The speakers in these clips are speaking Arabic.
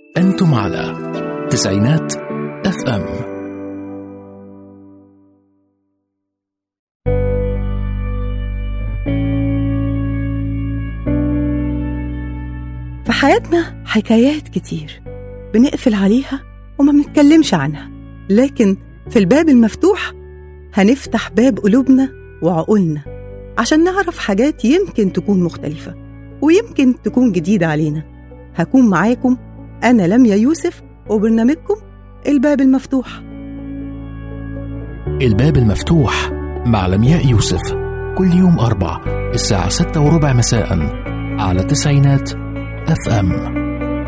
أنتم على تسعينات FM. في حياتنا حكايات كتير بنقفل عليها وما بنتكلمش عنها، لكن في الباب المفتوح هنفتح باب قلوبنا وعقولنا عشان نعرف حاجات يمكن تكون مختلفة ويمكن تكون جديدة علينا. هكون معاكم أنا لميا يوسف وبرنامجكم الباب المفتوح. الباب المفتوح مع لمياء يوسف كل يوم 4 الساعة 6:15 مساء على تسعينات FM.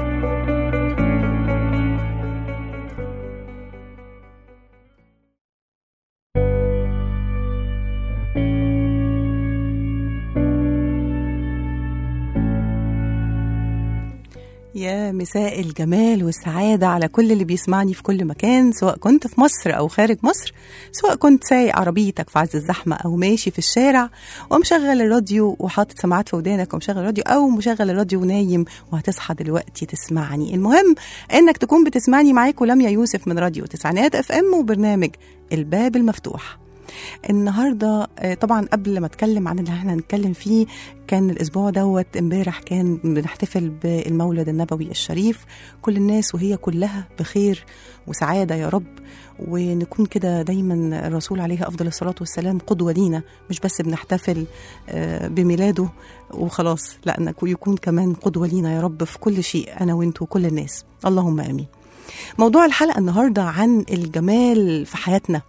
يا مساء الجمال والسعادة على كل اللي بيسمعني في كل مكان، سواء كنت في مصر أو خارج مصر، سواء كنت سايق عربيتك في عز الزحمة أو ماشي في الشارع ومشغل الراديو وحاطط سماعات في ودانك ومشغل الراديو، أو مشغل الراديو ونايم وهتصحى دلوقتي تسمعني. المهم إنك تكون بتسمعني معاكم لميا يوسف من راديو تسعينات FM وبرنامج الباب المفتوح. النهاردة طبعا قبل ما اتكلم عن اللي احنا هنتكلم فيه، كان الاسبوع دوت امبارح كان بنحتفل بالمولد النبوي الشريف. كل الناس وهي كلها بخير وسعادة يا رب، ونكون كده دايما الرسول عليه افضل الصلاة والسلام قدوة لينا، مش بس بنحتفل بميلاده وخلاص، لا يكون كمان قدوة لينا يا رب في كل شيء، انا وانتو وكل الناس، اللهم امين. موضوع الحلقة النهاردة عن الجمال في حياتنا.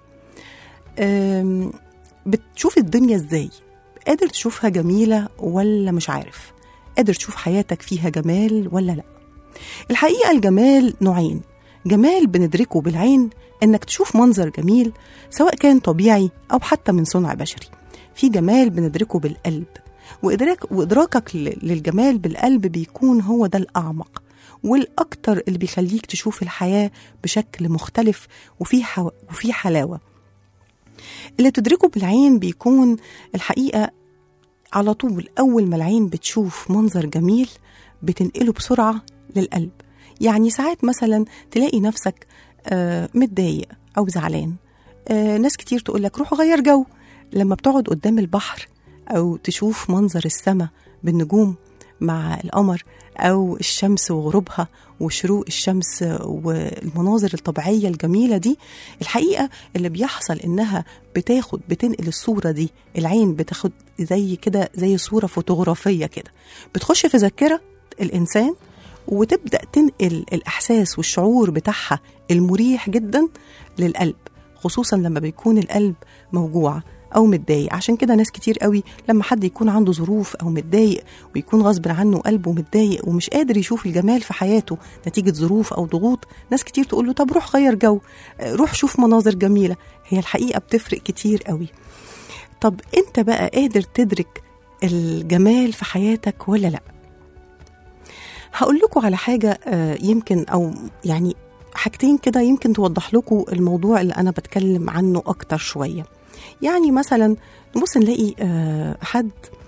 بتشوف الدنيا ازاي؟ قادر تشوفها جميلة ولا مش عارف؟ قادر تشوف حياتك فيها جمال ولا لا؟ الحقيقة الجمال نوعين: جمال بندركه بالعين، انك تشوف منظر جميل سواء كان طبيعي او حتى من صنع بشري. في جمال بندركه بالقلب، وإدراكك للجمال بالقلب بيكون هو ده الأعمق والأكتر اللي بيخليك تشوف الحياة بشكل مختلف وفي حلاوة. اللي تدركه بالعين بيكون الحقيقة على طول أول ما العين بتشوف منظر جميل بتنقله بسرعة للقلب. يعني ساعات مثلا تلاقي نفسك متضايق أو زعلان، ناس كتير تقولك روح غير جو. لما بتقعد قدام البحر أو تشوف منظر السماء بالنجوم مع القمر، أو الشمس وغروبها وشروق الشمس والمناظر الطبيعية الجميلة دي، الحقيقة اللي بيحصل إنها بتنقل الصورة دي، العين بتاخد زي كده زي صورة فوتوغرافية كده، بتخش في ذاكرة الإنسان وتبدأ تنقل الإحساس والشعور بتاعها المريح جدا للقلب، خصوصا لما بيكون القلب موجوع أو متضايق. عشان كده ناس كتير قوي لما حد يكون عنده ظروف أو متضايق ويكون غصب عنه قلبه متضايق ومش قادر يشوف الجمال في حياته نتيجة ظروف أو ضغوط، ناس كتير تقول له طب روح غير جو، روح شوف مناظر جميلة. هي الحقيقة بتفرق كتير قوي. طب أنت بقى قادر تدرك الجمال في حياتك ولا لأ؟ هقول لكم على حاجة يمكن، أو يعني حاجتين كده يمكن توضح لكم الموضوع اللي أنا بتكلم عنه أكتر شوية. يعني مثلا نبص نلاقي حد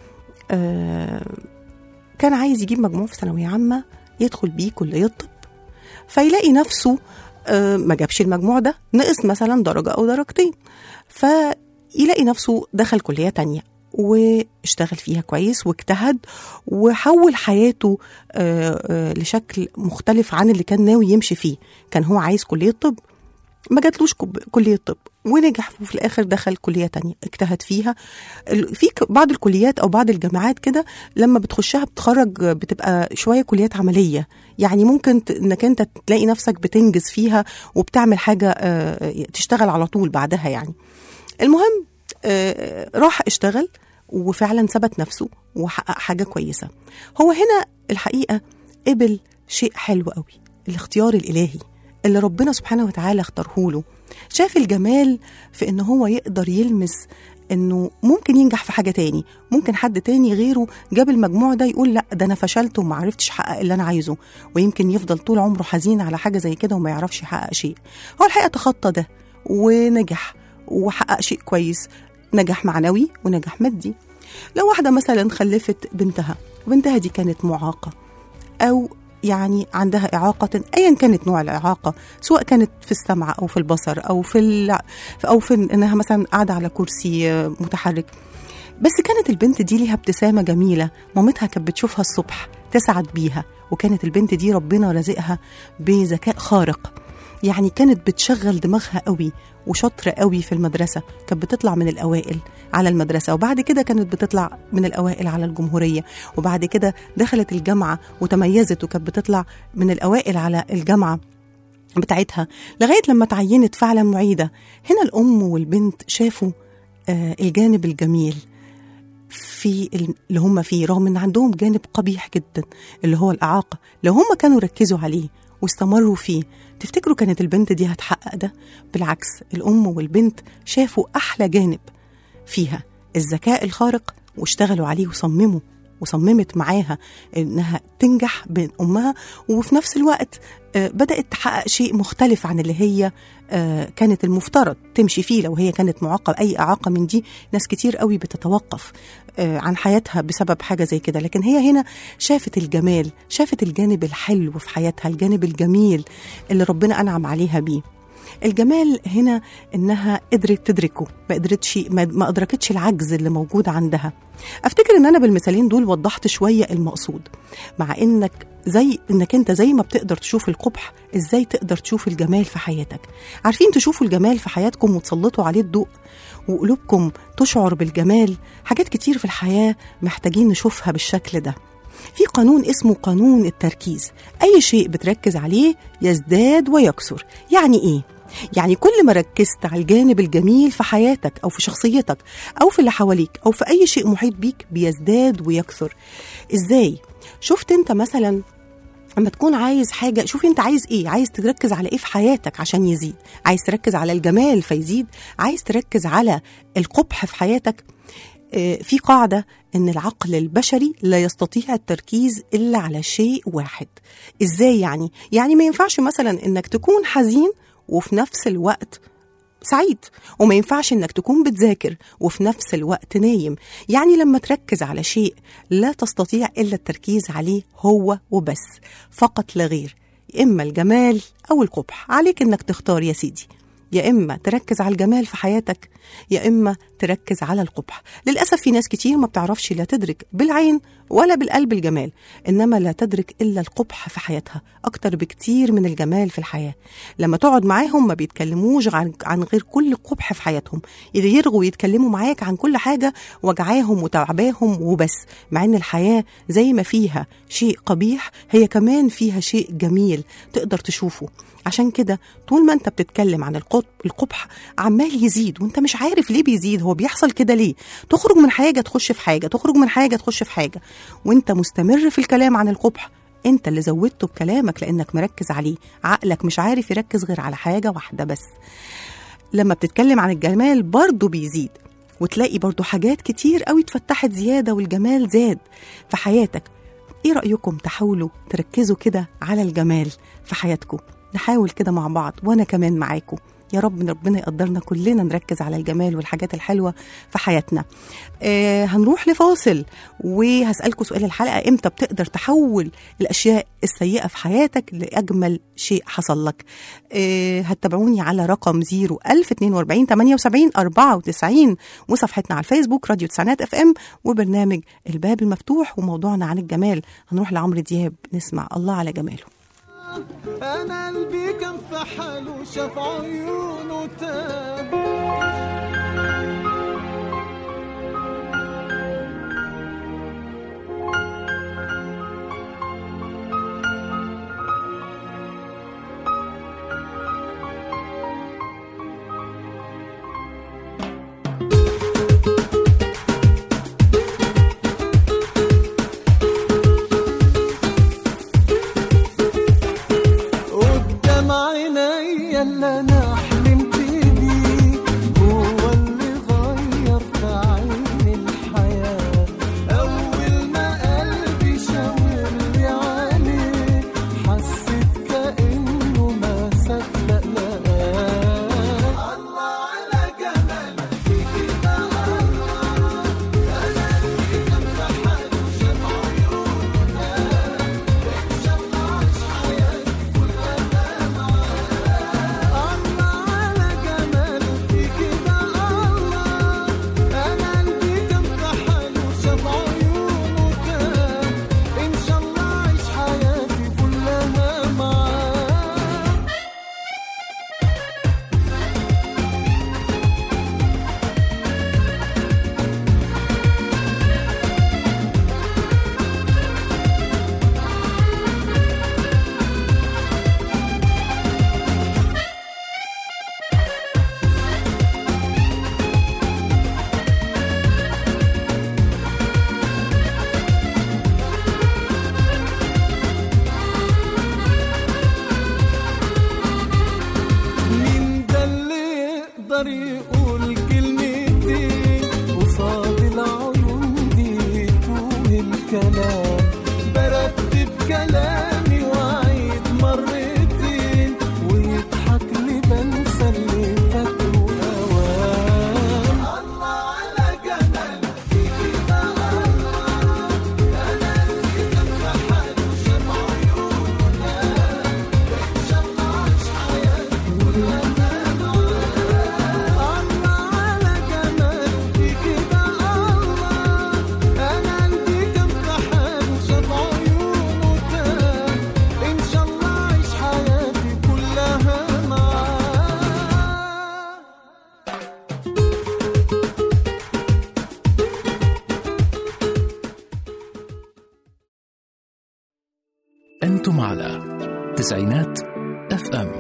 كان عايز يجيب مجموع في ثانوية عامة يدخل بيه كلية طب، فيلاقي نفسه ما جابش المجموع ده، نقص مثلا درجة أو درجتين، فيلاقي نفسه دخل كلية تانية واشتغل فيها كويس واجتهد وحول حياته لشكل مختلف عن اللي كان ناوي يمشي فيه. كان هو عايز كلية طب، ما جاتلوش كلية طب ونجح، وفي الآخر دخل كلية تانية اجتهد فيها. في بعض الكليات أو بعض الجامعات كده لما بتخشها بتخرج بتبقى شوية كليات عملية، يعني ممكن انك انت تلاقي نفسك بتنجز فيها وبتعمل حاجة تشتغل على طول بعدها يعني. المهم راح اشتغل وفعلا ثبت نفسه وحقق حاجة كويسة. هو هنا الحقيقة قبل شيء حلو قوي، الاختيار الإلهي اللي ربنا سبحانه وتعالى اختاره له. شاف الجمال في انه هو يقدر يلمس انه ممكن ينجح في حاجة تاني، ممكن حد تاني غيره جاب المجموع ده يقول لا ده انا فشلت وما عرفتش احقق اللي انا عايزه، ويمكن يفضل طول عمره حزين على حاجة زي كده وما يعرفش يحقق شيء. هو الحقيقة تخطى ده ونجح وحقق شيء كويس، نجح معنوي ونجح مادي. لو واحدة مثلا خلفت بنتها دي كانت معاقة، أو يعني عندها إعاقة أيا كانت نوع الإعاقة، سواء كانت في السمع أو في البصر أو أو في إنها مثلا قاعدة على كرسي متحرك. بس كانت البنت دي ليها ابتسامة جميلة، مامتها كانت بتشوفها الصبح تسعد بيها، وكانت البنت دي ربنا رزقها بذكاء خارق، يعني كانت بتشغل دماغها قوي وشاطرة قوي في المدرسة، كانت بتطلع من الأوائل على المدرسة، وبعد كده كانت بتطلع من الأوائل على الجمهورية، وبعد كده دخلت الجامعة وتميزت وكانت بتطلع من الأوائل على الجامعة بتاعتها، لغاية لما تعينت فعلا معيدة. هنا الأم والبنت شافوا الجانب الجميل في اللي هم فيه، رغم ان عندهم جانب قبيح جدا اللي هو الإعاقة. لو هم كانوا ركزوا عليه واستمروا فيه، تفتكروا كانت البنت دي هتحقق ده؟ بالعكس، الأم والبنت شافوا أحلى جانب فيها، الذكاء الخارق، واشتغلوا عليه وصممت معاها إنها تنجح بين أمها، وفي نفس الوقت بدأت تحقق شيء مختلف عن اللي هي كانت المفترض تمشي فيه. لو هي كانت معاقة أي إعاقة من دي، ناس كتير قوي بتتوقف عن حياتها بسبب حاجة زي كده، لكن هي هنا شافت الجمال، شافت الجانب الحلو في حياتها، الجانب الجميل اللي ربنا أنعم عليها بيه. الجمال هنا إنها قدرت تدركه، ما أدركتش العجز اللي موجود عندها. أفتكر إن أنا بالمثالين دول وضحت شوية المقصود، مع إنك أنت زي ما بتقدر تشوف القبح، إزاي تقدر تشوف الجمال في حياتك. عارفين تشوفوا الجمال في حياتكم وتسلطوا عليه الضوء وقلوبكم تشعر بالجمال. حاجات كتير في الحياة محتاجين نشوفها بالشكل ده. في قانون اسمه قانون التركيز، أي شيء بتركز عليه يزداد ويكثر. يعني إيه؟ يعني كل ما ركزت على الجانب الجميل في حياتك أو في شخصيتك أو في اللي حواليك أو في أي شيء محيط بيك بيزداد ويكثر. إزاي؟ شفت أنت مثلا لما تكون عايز حاجة، شوف أنت عايز إيه، عايز تركز على إيه في حياتك عشان يزيد، عايز تركز على الجمال فيزيد، عايز تركز على القبح في حياتك. في قاعدة إن العقل البشري لا يستطيع التركيز إلا على شيء واحد. إزاي يعني؟ يعني ما ينفعش مثلا إنك تكون حزين وفي نفس الوقت سعيد، وما ينفعش إنك تكون بتذاكر وفي نفس الوقت نايم. يعني لما تركز على شيء لا تستطيع إلا التركيز عليه هو وبس، فقط لا غير، إما الجمال أو القبح. عليك إنك تختار يا سيدي، يا إما تركز على الجمال في حياتك يا إما تركز على القبح. للأسف في ناس كتير ما بتعرفش لا تدرك بالعين ولا بالقلب الجمال، إنما لا تدرك إلا القبح في حياتها أكتر بكتير من الجمال في الحياة. لما تقعد معاهم ما بيتكلموش عن غير كل قبح في حياتهم، يرغوا يتكلموا معاك عن كل حاجة وجعاهم وتعباهم وبس، مع إن الحياة زي ما فيها شيء قبيح هي كمان فيها شيء جميل تقدر تشوفه. عشان كده طول ما انت بتتكلم عن القبح عمال يزيد وانت مش عارف ليه بيزيد، هو بيحصل كده ليه؟ تخرج من حاجة تخش في حاجة، تخرج من حاجة تخش في حاجة، وانت مستمر في الكلام عن القبح. انت اللي زودته بكلامك لانك مركز عليه، عقلك مش عارف يركز غير على حاجة واحدة بس. لما بتتكلم عن الجمال برضو بيزيد، وتلاقي برضو حاجات كتير قوي اتفتحت زيادة والجمال زاد في حياتك. ايه رأيكم تحاولوا تركزوا كده على الجمال في حياتكم؟ نحاول كده مع بعض وانا كمان معاكم. يا رب ربنا يقدرنا كلنا نركز على الجمال والحاجات الحلوة في حياتنا. هنروح لفاصل وهسألكم سؤال الحلقة: امتى بتقدر تحول الأشياء السيئة في حياتك لأجمل شيء حصل لك؟ هتتابعوني على رقم 01042 78 94 وصفحتنا على الفيسبوك راديو تسعينات FM وبرنامج الباب المفتوح، وموضوعنا عن الجمال. هنروح لعمرو دياب نسمع الله على جماله. أنا قلبي كان في حاله شاف عيونه تاب، اللي انا حلمت بيه هو اللي غير كلامي وعيد مرتين ويضحك لي بنسى اللي فاكره أوام. الله على جمال فيكي بقى الله، أنا اللي كان في حاله شاف عيوننا، إن شاء الله عاش حياتي كلها معاه. الله على جمال فيكي بقى الله، أنا اللي كان في حاله شاف عيونه تاه، إن شاء الله عاش حياتي كلها معاه. أنتم على تسعينات اف ام.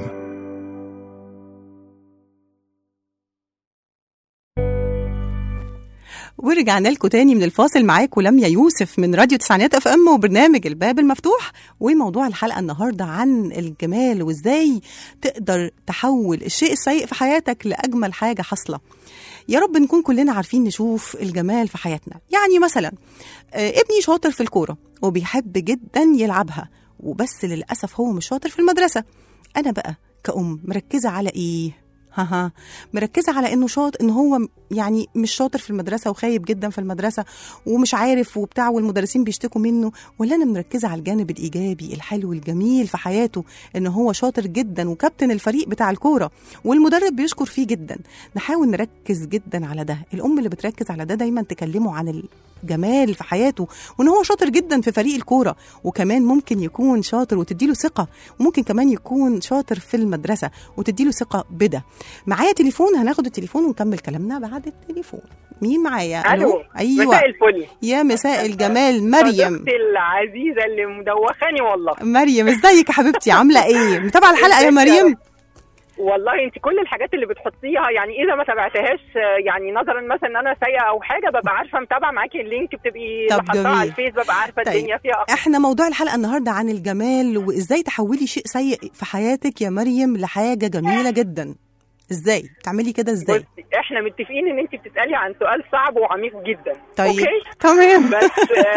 ورجعنا لكم تاني من الفاصل، معاكم لميا يوسف من راديو تسعينات اف ام وبرنامج الباب المفتوح. وموضوع الحلقه النهارده عن الجمال وازاي تقدر تحول الشيء السيء في حياتك لاجمل حاجه حاصله. يا رب نكون كلنا عارفين نشوف الجمال في حياتنا. يعني مثلا ابني شاطر في الكوره وبيحب جدا يلعبها، وبس للاسف هو مش شاطر في المدرسه. انا بقى كأم مركزه على ايه؟ مركزه على انه ان هو يعني مش شاطر في المدرسه وخايب جدا في المدرسه ومش عارف وبتاع والمدرسين بيشتكوا منه، ولا انا مركزه على الجانب الايجابي الحلو الجميل في حياته، ان هو شاطر جدا وكابتن الفريق بتاع الكوره والمدرب بيشكر فيه جدا. نحاول نركز جدا على ده. الام اللي بتركز على ده دايما تكلمه عن الجمال في حياته، وان هو شاطر جدا في فريق الكوره، وكمان ممكن يكون شاطر وتديله ثقه، وممكن كمان يكون شاطر في المدرسه وتديله ثقه بده. معايا تليفون، هناخد التليفون ونكمل كلامنا بعد التليفون. مين معايا؟ الو. ايوه، مساء الفل. يا مساء الجمال. مريم صديقتي العزيزه اللي مدوخاني والله. مريم ازيك يا حبيبتي؟ عامله ايه؟ متابعه الحلقه يا مريم؟ والله انت كل الحاجات اللي بتحطيها يعني اذا ما تابعتهاش يعني نظرا مثلا ان انا سايقه او حاجه ببقى عارفه متابعه معاكي اللينك، بتبقي حاطاه على الفيس ببقى عارفه الدنيا فيها. احنا موضوع الحلقه النهارده عن الجمال وازاي تحولي شيء سيء في حياتك يا مريم لحاجه جميله جدا. ازاي تعملي كده؟ ازاي؟ بصي احنا متفقين ان انت بتسالي عن سؤال صعب وعميق جدا. طيب اوكي تمام. بس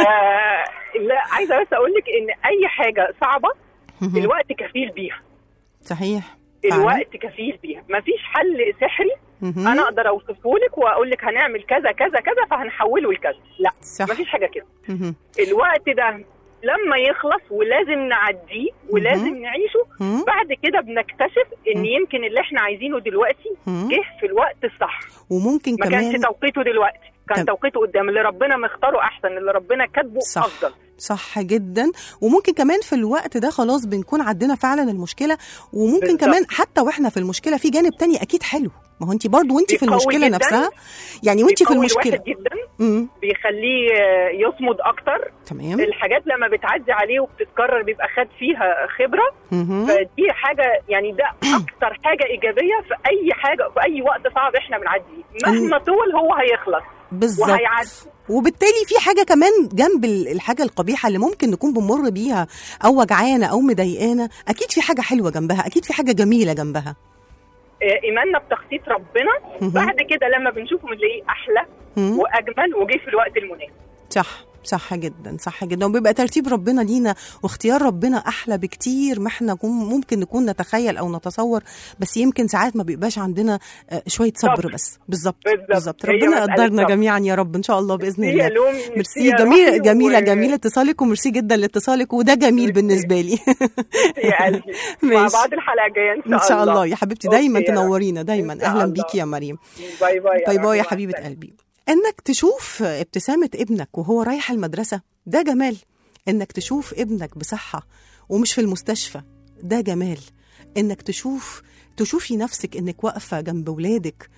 لا عايزه بس اقول لك ان اي حاجه صعبه الوقت كفيل بيها. صحيح، الوقت كفيل بيها، مفيش حل سحري انا اقدر اوصفه لك واقول لك هنعمل كذا كذا كذا فهنحوله لكذا. لا صح. مفيش حاجه كده. الوقت ده لما يخلص ولازم نعديه ولازم نعيشه. بعد كده بنكتشف ان يمكن اللي احنا عايزينه دلوقتي جه في الوقت الصح، وممكن ما كمان كانش توقيته دلوقتي، كان توقيته قدام. اللي ربنا مختاره احسن، اللي ربنا كاتبه افضل. صح جدا. وممكن كمان في الوقت ده خلاص بنكون عدينا فعلا المشكلة، وممكن بالزبط. كمان حتى واحنا في المشكلة في جانب تاني اكيد حلو. ما هو انت برضو وانت في المشكلة نفسها، يعني وانت في المشكلة جدا بيخليه يصمد اكتر. تمام. الحاجات لما بتعدي عليه وبتتكرر بيبقى خد فيها خبرة. فدي حاجة يعني ده اكتر حاجة ايجابية في اي حاجة في اي وقت صعب احنا بنعديه، مهما طول هو هيخلص بالظبط. وبالتالي في حاجة كمان جنب الحاجة القبيحة اللي ممكن نكون بنمر بيها أو وجعانا أو مضايقانا، أكيد في حاجة حلوة جنبها، أكيد في حاجة جميلة جنبها. إيماننا بتخطيط ربنا بعد كده لما بنشوفه بنلاقيه أحلى وأجمل وجه في الوقت المناسب. صح جدا، صح جدا. وبيبقى ترتيب ربنا لينا واختيار ربنا احلى بكتير ما احنا ممكن نكون نتخيل او نتصور، بس يمكن ساعات ما بيبقاش عندنا شويه صبر. بس بالظبط ربنا يقدرنا جميعا يا رب ان شاء الله باذن الله. ميرسي. جميل اتصالك، وميرسي جدا لاتصالك، وده جميل بالنسبه لي. يا قلبي مع بعض الحلقه الجايه ان شاء الله يا حبيبتي. دايما تنورينا دايما. اهلا بيكي يا مريم. باي باي يا حبيبه قلبي. انك تشوف ابتسامة ابنك وهو رايح المدرسة ده جمال. انك تشوف ابنك بصحة ومش في المستشفى ده جمال. انك تشوفي نفسك انك واقفة جنب ولادك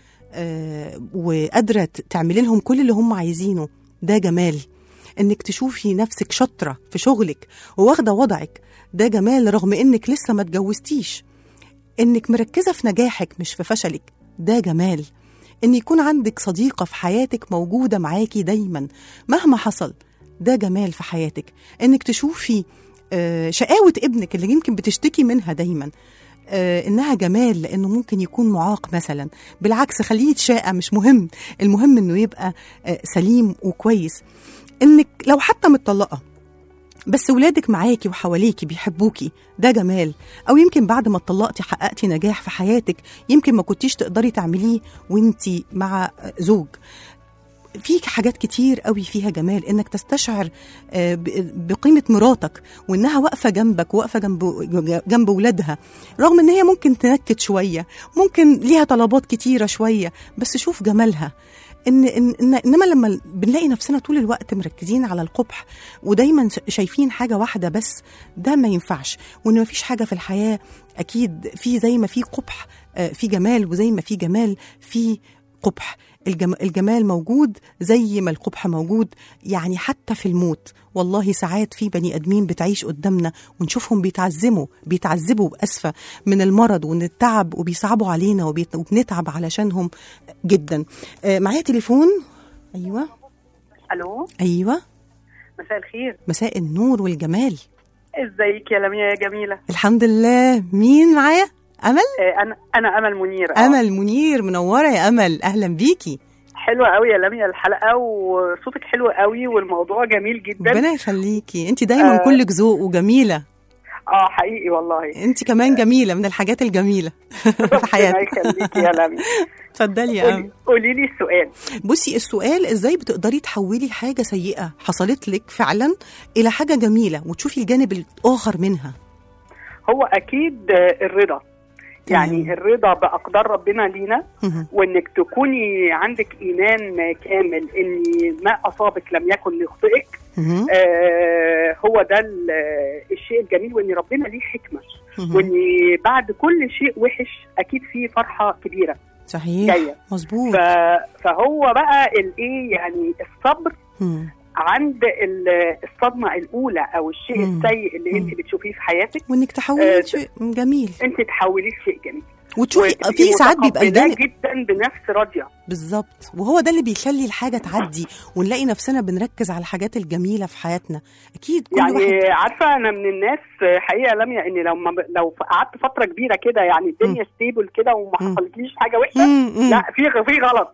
وقادرة تعملي لهم كل اللي هم عايزينه ده جمال. انك تشوفي نفسك شاطرة في شغلك وواخدة وضعك ده جمال، رغم انك لسه ما اتجوزتيش. انك مركزة في نجاحك مش في فشلك ده جمال. إن يكون عندك صديقة في حياتك موجودة معاكي دايما مهما حصل ده جمال في حياتك. إنك تشوفي شقاوة ابنك اللي يمكن بتشتكي منها دايما إنها جمال، لأنه ممكن يكون معاق مثلا. بالعكس خليه يتشاقى، مش مهم، المهم إنه يبقى سليم وكويس. إنك لو حتى متطلقة بس ولادك معاكي وحواليكي بيحبوكي، ده جمال. أو يمكن بعد ما اتطلقتي حققتي نجاح في حياتك يمكن ما كنتيش تقدري تعمليه وانتي مع زوج. في حاجات كتير قوي فيها جمال، انك تستشعر بقيمة مراتك وانها واقفة جنبك وواقفة جنب ولادها، رغم ان هي ممكن تنكد شوية، ممكن ليها طلبات كتيرة شوية، بس شوف جمالها. إنما لما بنلاقي نفسنا طول الوقت مركزين على القبح ودايما شايفين حاجة واحدة بس، ده ما ينفعش. وإن ما فيش حاجة في الحياة أكيد في زي ما في قبح في جمال، وزي ما في جمال في قبح. الجمال موجود زي ما القبح موجود. يعني حتى في الموت والله ساعات في بني أدمين بتعيش قدامنا ونشوفهم بيتعذبوا بأسفة من المرض ومن التعب، وبيصعبوا علينا وبنتعب علشانهم جدا. معايا تليفون. أيوة. الو. أيوة. مساء الخير. مساء النور والجمال. ازيك يا لميا يا جميلة؟ الحمد لله. مين معايا؟ أمل؟ أنا أمل منير. أمل منير، منورة يا أمل، أهلا بيكي. حلوة قوي يا لميا الحلقة، وصوتك حلو قوي، والموضوع جميل جدا. ربنا يخليكي، انت دايما كلك ذوق وجميلة. حقيقي والله. انت كمان جميلة، من الحاجات الجميلة في حياتك. ربنا يخليكي يا لميا. اتفضلي يا أمل. قولي لي السؤال. بصي، السؤال ازاي بتقدري تحولي حاجة سيئة حصلت لك فعلا إلى حاجة جميلة وتشوفي الجانب الآخر منها؟ هو أكيد الرضا. يعني الرضا بأقدار ربنا لينا، وإنك تكوني عندك إيمان كامل إن ما أصابك لم يكن ليخطئك. هو ده الشيء الجميل، وإن ربنا ليه حكمة، وإن بعد كل شيء وحش أكيد فيه فرحة كبيرة. صحيح جاية. مظبوط. فهو بقى الإيه يعني الصبر عند الصدمة الأولى أو الشيء السيء اللي أنت بتشوفيه في حياتك، وإنك تحوليه شيء جميل. أنت تحوليه شيء جميل، وتشوفي في ساعات بيبقى الجانب جدا بنفس راضية. بالظبط، وهو ده اللي بيخلي الحاجة تعدي ونلاقي نفسنا بنركز على الحاجات الجميلة في حياتنا. أكيد كل يعني واحد. عارفة أنا من الناس حقيقة لميا إن لو قعدت فترة كبيرة كده يعني الدنيا ستيبل كده وما حصلتليش حاجة وحشة، لا في غلط.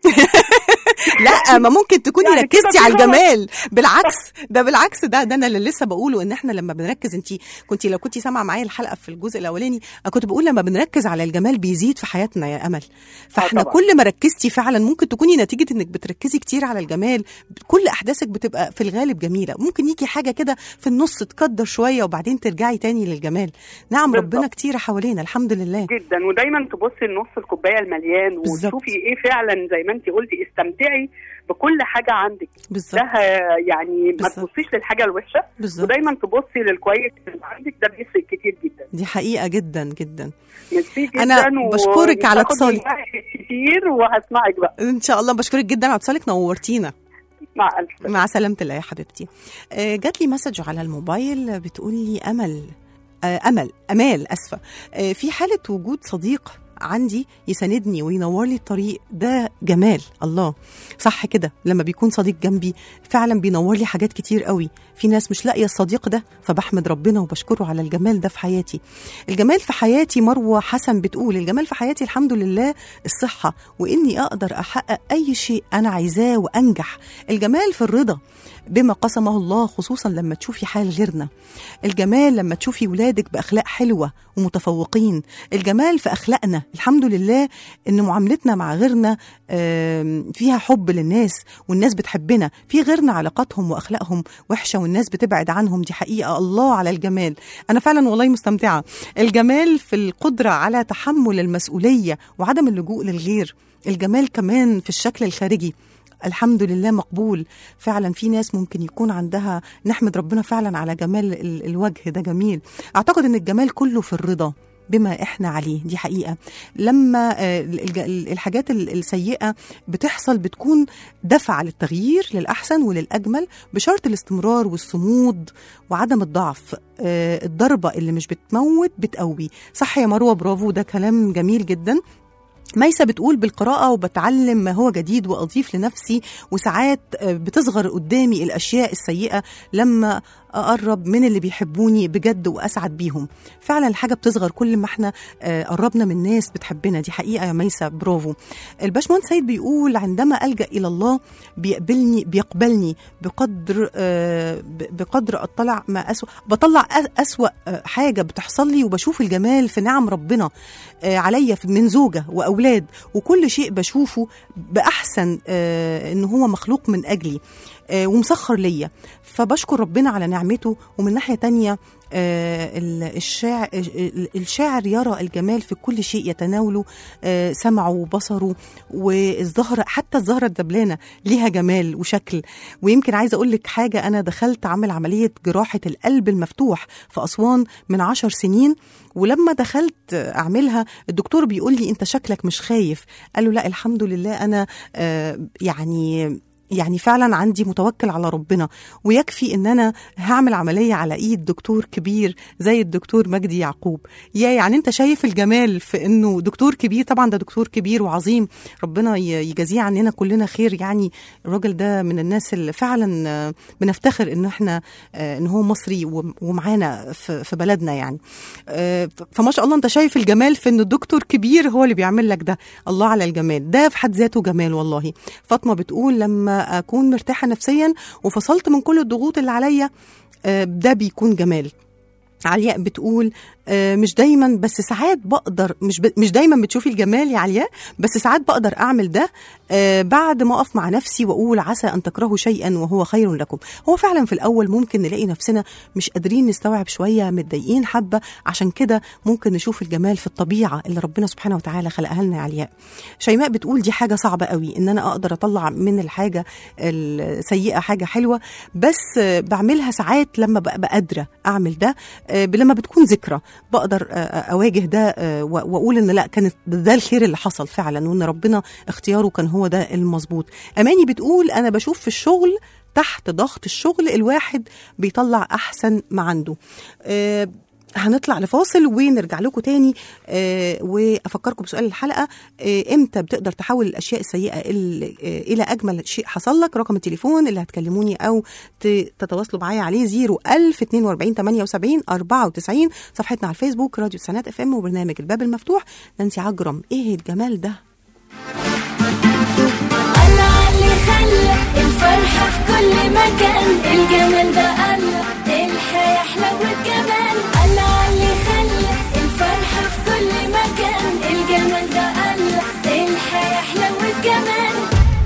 لا، ما ممكن تكوني يعني ركزتي على الجمال. بالعكس ده انا اللي لسه بقوله، ان احنا لما بنركز، انت لو كنتي سامعه معايا الحلقه في الجزء الاولاني كنت بقول لما بنركز على الجمال بيزيد في حياتنا يا امل. فاحنا كل ما ركزتي فعلا ممكن تكوني نتيجه انك بتركزي كتير على الجمال كل احداثك بتبقى في الغالب جميله. ممكن يجي حاجه كده في النص تقدر شويه وبعدين ترجعي تاني للجمال. نعم بالضبط. ربنا كتير حوالينا الحمد لله جدا، ودايما تبصي لنص الكوبايه المليان وتشوفي ايه فعلا زي ما انت قلتي، استمتعي بكل حاجه عندك. بالظبط. ده يعني بالزبط. ما تبصيش للحاجه الوحشه، ودايما تبصي للكويس اللي عندك، ده بيفرق كتير جدا. دي حقيقه جدا جدا. جدا انا بشكرك على اتصالك كتير، وهسمعك بقى ان شاء الله. بشكرك جدا على اتصالك، نورتينا. مع الف سلامه. مع سلامه الله يا حبيبتي. جات لي مسج على الموبايل بتقول لي امال اسفه، في حاله وجود صديق عندي يساندني وينور لي الطريق، ده جمال. الله، صح كده، لما بيكون صديق جنبي فعلا بينور لي حاجات كتير قوي. في ناس مش لاقيه الصديق ده، فبحمد ربنا وبشكره على الجمال ده في حياتي. الجمال في حياتي، مروه حسن بتقول الجمال في حياتي الحمد لله الصحه، واني اقدر احقق اي شيء انا عايزاه وانجح. الجمال في الرضا بما قسمه الله، خصوصا لما تشوفي حال غيرنا. الجمال لما تشوفي ولادك بأخلاق حلوة ومتفوقين. الجمال في أخلاقنا، الحمد لله إن معاملتنا مع غيرنا فيها حب للناس والناس بتحبنا. في غيرنا علاقاتهم وأخلاقهم وحشة والناس بتبعد عنهم، دي حقيقة. الله على الجمال، أنا فعلا والله مستمتعة. الجمال في القدرة على تحمل المسؤولية وعدم اللجوء للغير. الجمال كمان في الشكل الخارجي، الحمد لله مقبول. فعلا في ناس ممكن يكون عندها، نحمد ربنا فعلا على جمال الوجه ده جميل. اعتقد ان الجمال كله في الرضا بما احنا عليه، دي حقيقة. لما الحاجات السيئة بتحصل بتكون دفع للتغيير للأحسن وللأجمل، بشرط الاستمرار والصمود وعدم الضعف. الضربة اللي مش بتموت بتقوي. صح يا مروة، برافو، ده كلام جميل جدا. ميسة بتقول بالقراءة وبتعلم ما هو جديد وأضيف لنفسي، وساعات بتصغر قدامي الأشياء السيئة لما أقرب من اللي بيحبوني بجد وأسعد بيهم. فعلا الحاجة بتصغر كل ما احنا قربنا من ناس بتحبنا، دي حقيقة يا ميسة، برافو. الباشمهندس سيد بيقول عندما ألجأ إلى الله بيقبلني بقدر أطلع ما بطلع أسوأ حاجة بتحصل لي، وبشوف الجمال في نعم ربنا عليا من زوجة وأولاد، وكل شيء بشوفه بأحسن إن هو مخلوق من أجلي ومسخر ليا، فبشكر ربنا على نعمته. ومن ناحية تانية الشاعر يرى الجمال في كل شيء يتناوله سمعه وبصره، والزهرة حتى الزهرة الدبلانة ليها جمال وشكل. ويمكن عايزة أقول لك حاجة، أنا دخلت عمل عملية جراحة القلب المفتوح في أسوان من 10 سنين، ولما دخلت أعملها الدكتور بيقول لي أنت شكلك مش خايف. قال له لا الحمد لله، أنا يعني فعلا عندي متوكل على ربنا، ويكفي ان انا هعمل عملية على ايد دكتور كبير زي الدكتور مجدي يعقوب. يعني انت شايف الجمال في انه دكتور كبير، طبعا ده دكتور كبير وعظيم، ربنا يجازيه عننا كلنا خير. يعني الراجل ده من الناس اللي فعلا بنفتخر ان احنا ان هو مصري ومعانا في بلدنا يعني. فما شاء الله انت شايف الجمال في انه الدكتور كبير هو اللي بيعمل لك ده. الله على الجمال ده في حد ذاته جمال والله. فاطمة بتقول لما أكون مرتاحة نفسيا وفصلت من كل الضغوط اللي عليا ده بيكون جمال. علياء بتقول مش دايما بس ساعات بقدر، مش دايما بتشوفي الجمال يا علياء، بس ساعات بقدر أعمل ده بعد ما أقف مع نفسي وأقول عسى أن تكرهوا شيئا وهو خير لكم. هو فعلا في الأول ممكن نلاقي نفسنا مش قادرين نستوعب شوية، متضايقين حبة، عشان كده ممكن نشوف الجمال في الطبيعة اللي ربنا سبحانه وتعالى خلقها لنا يا علياء. شيماء بتقول دي حاجة صعبة قوي إن أنا أقدر أطلع من الحاجة السيئة حاجة حلوة، بس بعملها ساعات لما ببقى قادرة أعمل ده، لما بتكون ذكرى بقدر أواجه ده وأقول إن لا، كانت ده الخير اللي حصل فعلا، وإن ربنا اختياره كان هو ده المظبوط. أماني بتقول أنا بشوف في الشغل تحت ضغط الشغل الواحد بيطلع أحسن ما عنده. هنطلع لفاصل ونرجع لكم تاني. وأفكركم بسؤال الحلقة، إمتى بتقدر تحول الأشياء السيئة إلى أجمل شيء حصل لك؟ رقم التليفون اللي هتكلموني أو تتواصلوا معايا عليه 01000 42 78 94. صفحتنا على الفيسبوك راديو تسعينات FM وبرنامج الباب المفتوح. نانسي عجرم، إيه الجمال ده؟ الله اللي خلى الفرحة في كل مكان، الجمال ده الله، الحياة حلوة جمال. الله اللي خلى الفرحة في كل مكان، الجمال ده الله، الحياة حلوة جمال.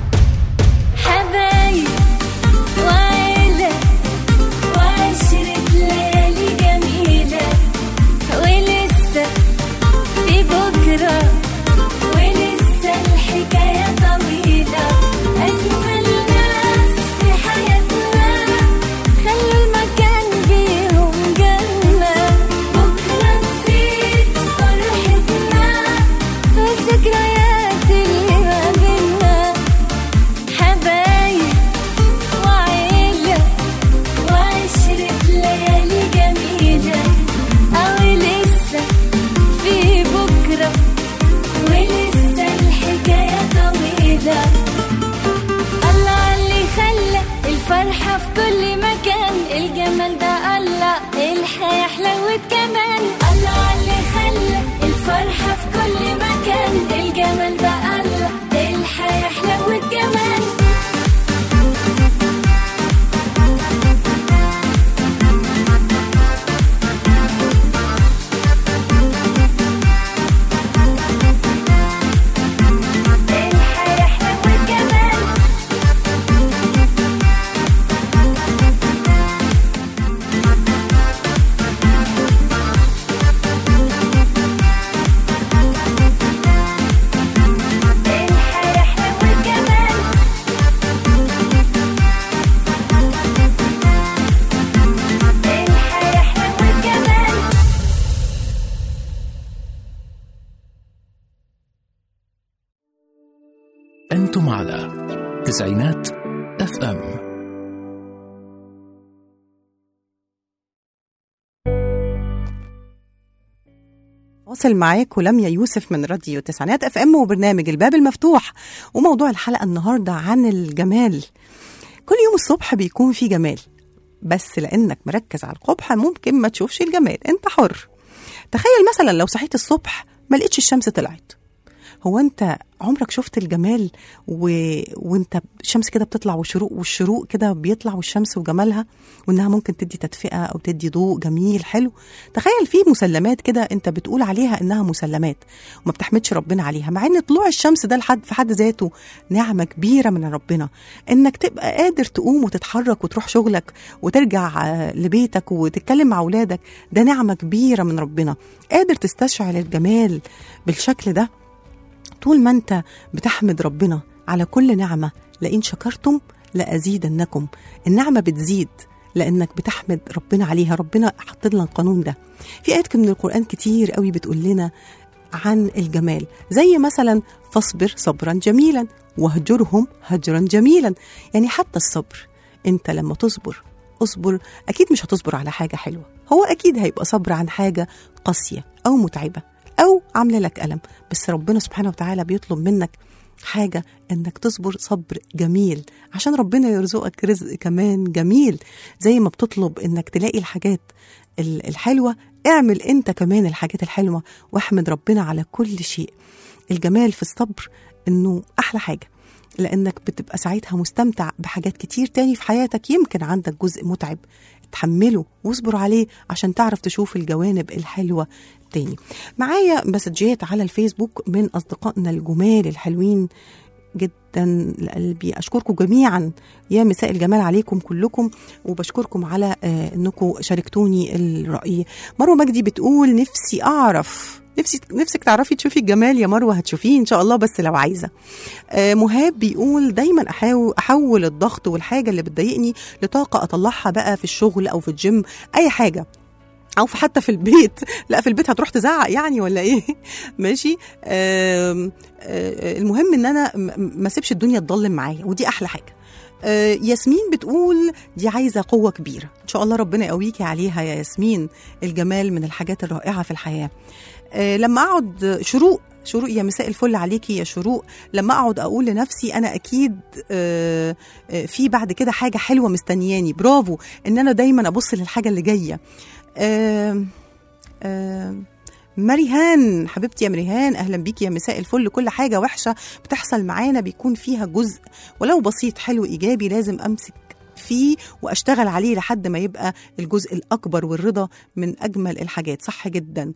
حبايب وعيلة وعشرة ليالي جميلة، ولسه في بكرة، ولسه الحكاية طويلة. أجمل ناس في حياتنا خلوا المكان بيهم جنة، بكرة نسيت فرحتنا والذكريات اللي ما بينا. حبايب وعيلة وعشرة ليالي جميلة، أو لسه في بكرة، ولسه الحكاية طويلة. الله اللي خلى الفرحة في كل مكان، الجمال ده الله، الحياة حلوة كمان. الله اللي خلى الفرحة في كل مكان، الجمال ده الله، الحياة حلوة كمان. أنتم على تسعينات FM. واصل معاكم لميا يوسف من راديو تسعينات FM وبرنامج الباب المفتوح. وموضوع الحلقة النهاردة عن الجمال. كل يوم الصبح بيكون في جمال، بس لانك مركز على القبح ممكن ما تشوفش الجمال، انت حر. تخيل مثلا لو صحيت الصبح ما لقيتش الشمس طلعت، هو انت عمرك شفت الجمال وانت الشمس كده بتطلع والشروق كده بيطلع والشمس وجمالها، وانها ممكن تدي تدفئة او تدي ضوء جميل حلو. تخيل في مسلمات كده انت بتقول عليها انها مسلمات وما بتحمدش ربنا عليها، مع ان طلوع الشمس ده في حد ذاته نعمة كبيرة من ربنا. انك تبقى قادر تقوم وتتحرك وتروح شغلك وترجع لبيتك وتتكلم مع اولادك، ده نعمة كبيرة من ربنا. قادر تستشعر الجمال بالشكل ده طول ما انت بتحمد ربنا على كل نعمة. لئن شكرتم لأزيدنكم. النعمة بتزيد لأنك بتحمد ربنا عليها. ربنا حط لنا القانون ده. في آيات من القرآن كتير قوي بتقول لنا عن الجمال، زي مثلا فاصبر صبرا جميلا واهجرهم هجرا جميلا. يعني حتى الصبر، انت لما اصبر أكيد مش هتصبر على حاجة حلوة، هو أكيد هيبقى صبر عن حاجة قاسية أو متعبة أو عاملة لك ألم، بس ربنا سبحانه وتعالى بيطلب منك حاجة، إنك تصبر صبر جميل عشان ربنا يرزقك رزق كمان جميل. زي ما بتطلب إنك تلاقي الحاجات الحلوة، اعمل أنت كمان الحاجات الحلوة واحمد ربنا على كل شيء. الجمال في الصبر إنه أحلى حاجة، لأنك بتبقى ساعتها مستمتع بحاجات كتير تاني في حياتك. يمكن عندك جزء متعب، تحمله واصبر عليه عشان تعرف تشوف الجوانب الحلوة تاني. معايا مسجات على الفيسبوك من أصدقائنا الجمال الحلوين جدا لقلبي. أشكركم جميعا، يا مساء الجمال عليكم كلكم، وبشكركم على أنكم شاركتوني الرأي. مروة مجدي بتقول نفسي أعرف، نفسك تعرفي تشوفي الجمال يا مروة، هتشوفيه إن شاء الله بس لو عايزة. مهاب بيقول دايما أحول الضغط والحاجة اللي بتضايقني لطاقة أطلعها بقى في الشغل أو في الجيم، أي حاجة، أو حتى في البيت. لا في البيت هتروح تزعق يعني ولا إيه؟ ماشي. المهم إن أنا ما سيبش الدنيا تضلم معايا، ودي أحلى حاجة. ياسمين بتقول دي عايزة قوة كبيرة، إن شاء الله ربنا يقويكي عليها يا ياسمين. الجمال من الحاجات الرائعة في الحياة. لما أقعد شروق يا مساء الفل عليكي يا شروق، لما أقعد أقول لنفسي أنا أكيد في بعد كده حاجة حلوة مستنياني، برافو إن أنا دايما أبص للحاجة اللي جاية. مريهان حبيبتي يا مريهان، أهلا بيكي يا مساء الفل. كل حاجة وحشة بتحصل معانا بيكون فيها جزء ولو بسيط حلو إيجابي، لازم أمسك فيه وأشتغل عليه لحد ما يبقى الجزء الأكبر، والرضا من أجمل الحاجات. صح جدا.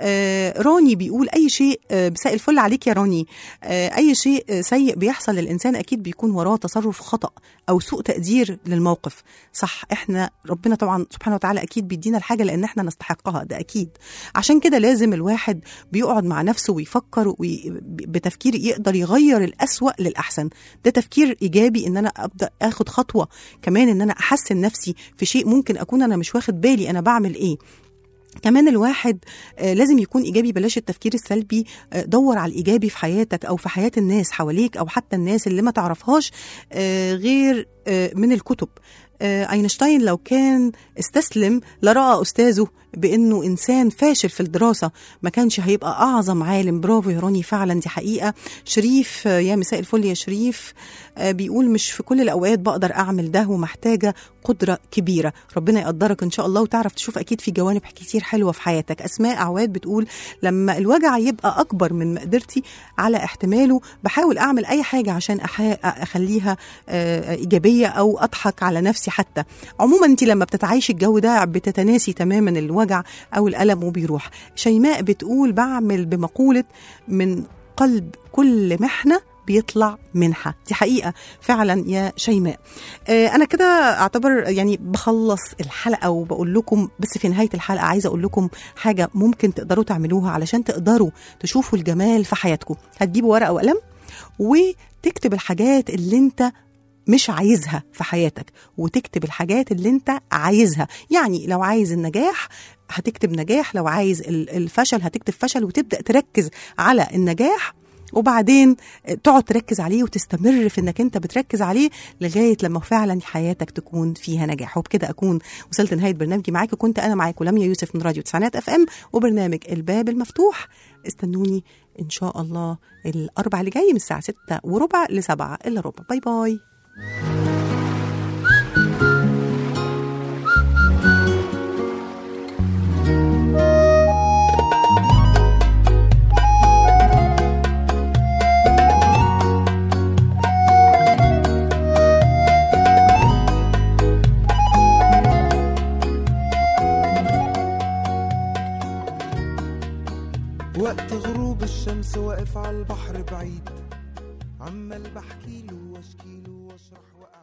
راني بيقول أي شيء، مساء الفل عليك يا راني، أي شيء سيء بيحصل للإنسان أكيد بيكون وراه تصرف خطأ أو سوء تقدير للموقف. صح، إحنا ربنا طبعا سبحانه وتعالى أكيد بيدينا الحاجة لأن إحنا نستحقها، ده أكيد. عشان كده لازم الواحد بيقعد مع نفسه ويفكر بتفكير يقدر يغير الأسوأ للأحسن. ده تفكير إيجابي، إن أنا أبدأ أخد خطوة كمان، إن أنا أحسن نفسي في شيء ممكن أكون أنا مش واخد بالي أنا بعمل إيه. كمان الواحد لازم يكون إيجابي، بلاش التفكير السلبي. دور على الإيجابي في حياتك أو في حياة الناس حواليك أو حتى الناس اللي ما تعرفهاش غير من الكتب. أينشتاين لو كان استسلم لرأى أستاذه بأنه إنسان فاشل في الدراسة ما كانش هيبقى أعظم عالم. برافو يا روني، فعلا دي حقيقة. شريف يا مساء الفل يا شريف بيقول مش في كل الأوقات بقدر أعمل ده ومحتاجة قدرة كبيرة. ربنا يقدرك إن شاء الله وتعرف تشوف أكيد في جوانب كتير حلوة في حياتك. أسماء عواد بتقول لما الوجع يبقى أكبر من مقدرتي على احتماله بحاول أعمل أي حاجة عشان أخليها إيجابية أو أضحك على نفسي. حتى عموما أنت لما بتتعايشي الجو ده بتتناسي تماما الوجع أو الألم وبيروح. شيماء بتقول بعمل بمقولة من قلب كل محنة بيطلع منها. دي حقيقة فعلا يا شيماء. أنا كده أعتبر يعني بخلص الحلقة وبقول لكم، بس في نهاية الحلقة عايزة أقول لكم حاجة ممكن تقدروا تعملوها علشان تقدروا تشوفوا الجمال في حياتكم. هتجيبوا ورقة وقلم وتكتب الحاجات اللي انت مش عايزها في حياتك، وتكتب الحاجات اللي انت عايزها. يعني لو عايز النجاح هتكتب نجاح، لو عايز الفشل هتكتب فشل، وتبدأ تركز على النجاح وبعدين تقعد تركز عليه وتستمر في انك انت بتركز عليه لغاية لما فعلا حياتك تكون فيها نجاح. وبكده اكون وصلت نهاية برنامجي معاكم. كنت انا معاكم لميا يوسف من راديو تسعينات FM وبرنامج الباب المفتوح. استنوني ان شاء الله الاربع اللي جاي من الساعة 6:15 ل7:15. باي باي. وقت غروب الشمس واقف على البحر بعيد، عمال بحكيله واشكيله واشرح